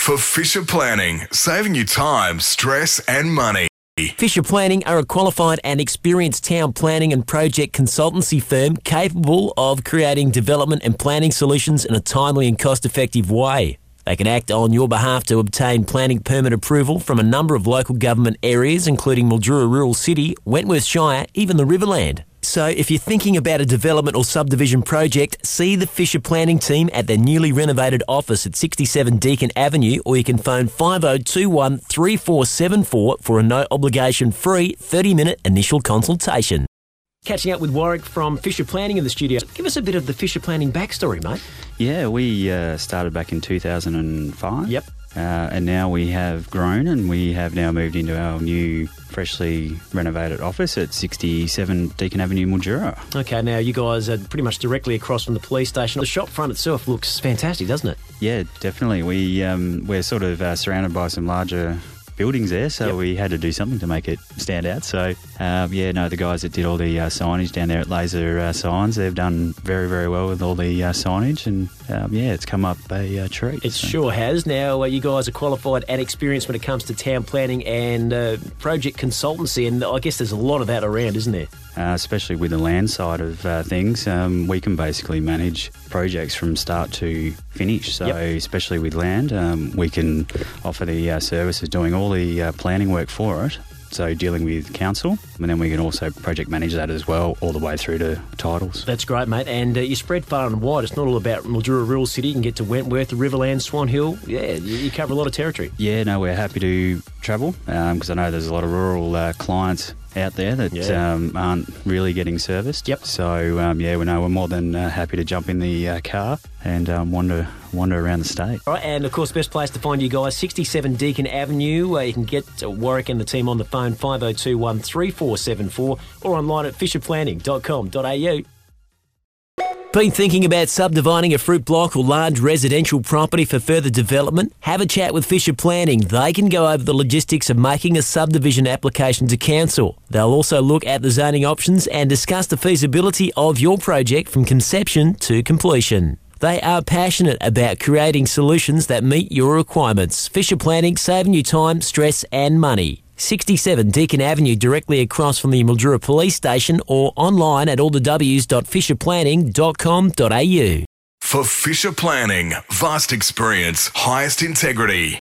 For Fisher Planning, saving you time, stress and money. Fisher Planning are a qualified and experienced town planning and project consultancy firm capable of creating development and planning solutions in a timely and cost-effective way. They can act on your behalf to obtain planning permit approval from a number of local government areas, including Mildura Rural City, Wentworth Shire, even the Riverland. So if you're thinking about a development or subdivision project, see the Fisher Planning team at their newly renovated office at 67 Deakin Avenue, or you can phone 5021 3474 for a no-obligation free 30-minute initial consultation. Catching up with Warwick from Fisher Planning in the studio. Give us a bit of the Fisher Planning backstory, mate. Yeah, we started back in 2005. Yep. And now we have grown and we have now moved into our new, freshly renovated office at 67 Deakin Avenue, Mildura. Okay, now you guys are pretty much directly across from the police station. The shop front itself looks fantastic, doesn't it? Yeah, definitely. We're sort of surrounded by some larger buildings there, so we had to do something to make it stand out. So, the guys that did all the signage down there at Laser Signs, they've done very, very well with all the signage, and it's come up a treat. It sure has. Now, you guys are qualified and experienced when it comes to town planning and project consultancy, and I guess there's a lot of that around, isn't there? Especially with the land side of things, we can basically manage projects from start to finish. So especially with land, we can offer the services doing all the planning work for it. So dealing with council, and then we can also project manage that as well, all the way through to titles. That's great, mate. And you spread far and wide. It's not all about Mildura Rural City. You can get to Wentworth, the Riverland, Swan Hill. Yeah, you cover a lot of territory. Yeah, no, we're happy to travel because I know there's a lot of rural clients out there that aren't really getting serviced. Yep. So, we're more than happy to jump in the car and wander around the state. All right, and of course, best place to find you guys, 67 Deakin Avenue. You can get Warwick and the team on the phone, 5021 3474, or online at fisherplanning.com.au. Been thinking about subdividing a fruit block or large residential property for further development? Have a chat with Fisher Planning. They can go over the logistics of making a subdivision application to council. They'll also look at the zoning options and discuss the feasibility of your project from conception to completion. They are passionate about creating solutions that meet your requirements. Fisher Planning, saving you time, stress and money. 67 Deakin Avenue, directly across from the Mildura Police Station, or online at allthews.fisherplanning.com.au. For Fisher Planning, vast experience, highest integrity.